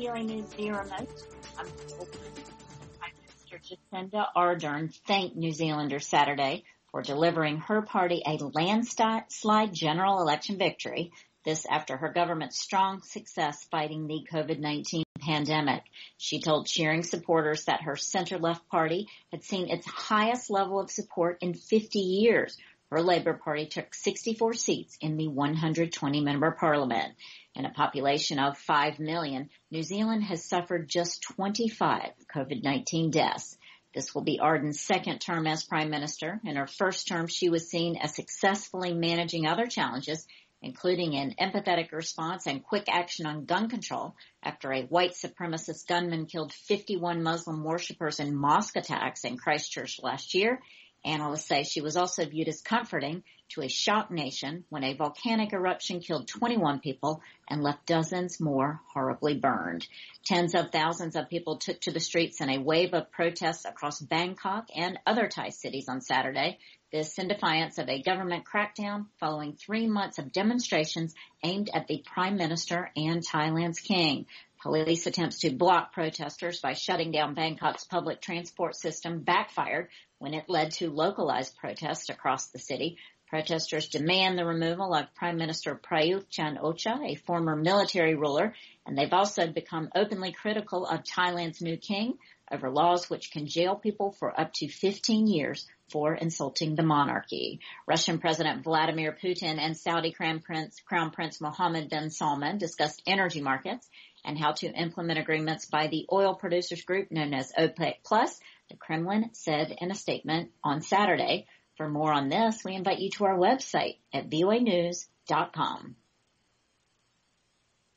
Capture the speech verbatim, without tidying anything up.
V O A News via remote. I'm Prime Minister Jacinda Ardern thanked New Zealanders Saturday for delivering her party a landslide general election victory. This after her government's strong success fighting the COVID nineteen pandemic. She told cheering supporters that her center-left party had seen its highest level of support in fifty years. Her Labour Party took sixty-four seats in the one hundred twenty member parliament. In a population of five million, New Zealand has suffered just twenty-five COVID nineteen deaths. This will be Ardern's second term as Prime Minister. In her first term, she was seen as successfully managing other challenges, including an empathetic response and quick action on gun control after a white supremacist gunman killed fifty-one Muslim worshippers in mosque attacks in Christchurch last year. Analysts say she was also viewed as comforting to a shocked nation when a volcanic eruption killed twenty-one people and left dozens more horribly burned. Tens of thousands of people took to the streets in a wave of protests across Bangkok and other Thai cities on Saturday. This in defiance of a government crackdown following three months of demonstrations aimed at the Prime Minister and Thailand's king. Police attempts to block protesters by shutting down Bangkok's public transport system backfired when it led to localized protests across the city. Protesters demand the removal of Prime Minister Prayut Chan-o-cha, a former military ruler, and they've also become openly critical of Thailand's new king over laws which can jail people for up to fifteen years for insulting the monarchy. Russian President Vladimir Putin and Saudi Crown Prince, Crown Prince Mohammed bin Salman discussed energy markets and how to implement agreements by the oil producers group known as OPEC Plus, the Kremlin said in a statement on Saturday. For more on this, we invite you to our website at V O A news dot com.